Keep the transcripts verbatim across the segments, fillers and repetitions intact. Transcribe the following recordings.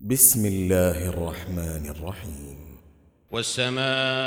بسم الله الرحمن الرحيم والسماء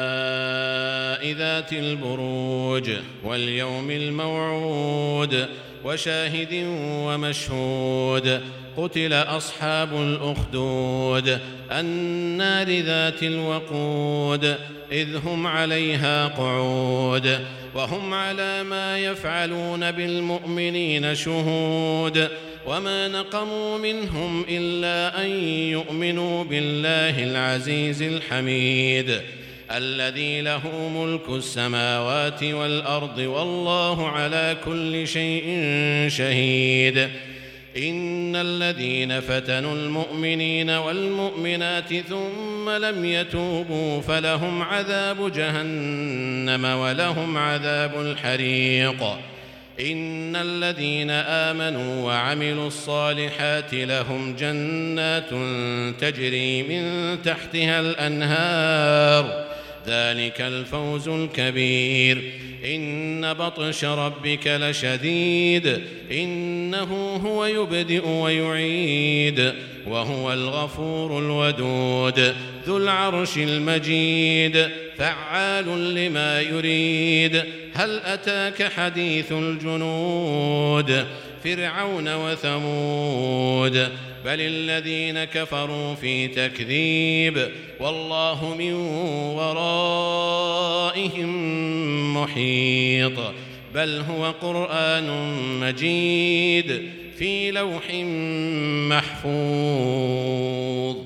ذات البروج واليوم الموعود وشاهد ومشهود قتل أصحاب الأخدود النار ذات الوقود إذ هم عليها قعود وهم على ما يفعلون بالمؤمنين شهود وما نقموا منهم إلا أن يؤمنوا بالله العزيز الحميد الذي له ملك السماوات والأرض والله على كل شيء شهيد إن الذين فتنوا المؤمنين والمؤمنات ثم لم يتوبوا فلهم عذاب جهنم ولهم عذاب الحريق إن الذين آمنوا وعملوا الصالحات لهم جنات تجري من تحتها الأنهار ذلك الفوز الكبير إن بطش ربك لشديد إنه هو يبدئ ويعيد وهو الغفور الودود ذو العرش المجيد فعال لما يريد هل أتاك حديث الجنود فرعون وثمود بل الذين كفروا في تكذيب والله من ورائهم محيط بل هو قرآن مجيد في لوح محفوظ.